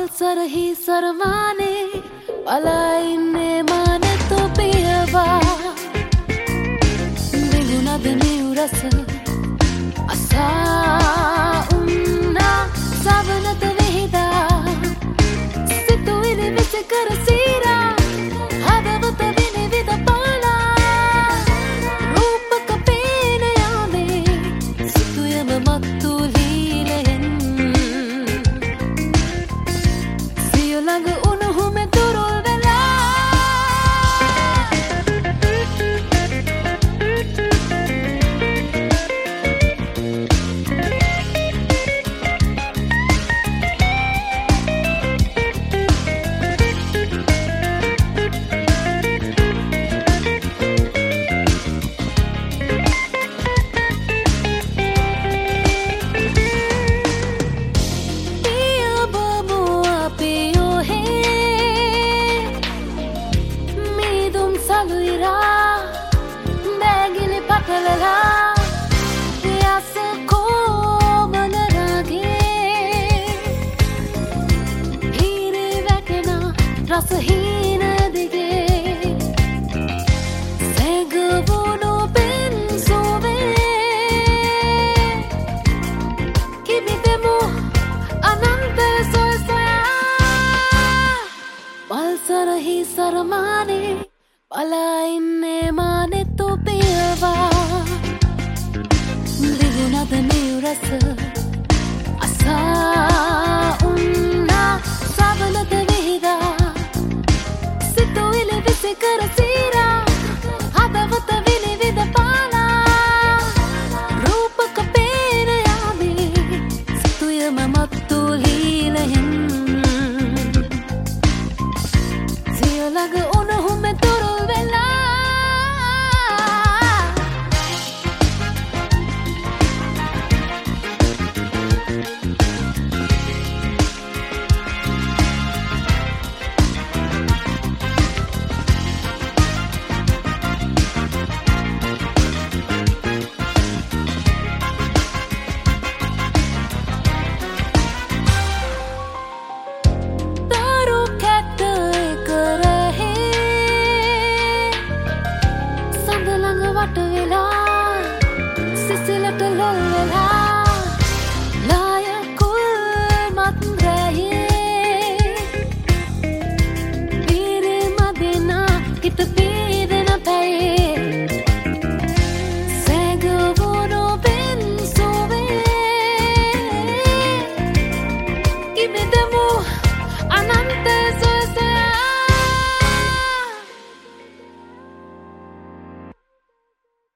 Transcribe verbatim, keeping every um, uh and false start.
පල්සරහි සරමානේ බලා ඉන්නේ මානෙ තෝ පියවා දිගුණද නිවුරස අසා උන්නා සවනත වෙහිදා සිතුවිලි විස කර සීරා හදවත විනිවිද පාලා රූපක පේන යාමේ සිතුයම මත්තු ලීලෙන් සිය ළඟ උණුහුම තුරුල් වෙලා රසහීන දිගේ සැඟවුණු පෙන්සුවේ කිමිදෙමු අනන්ත සොය සොයා පල්සරහි සරමානේ බලා ඉන්නේ මානෙ තෝ පියවා දිගුණද නිවුරස අසා උන්නා සවනත වෙහිදා සිතුවිලි විසි කර සීරා හදවත විනිවිද පාලා රූපක පේන යාමේ සිතුයම මත්තු ලීලෙන් සිය ළඟ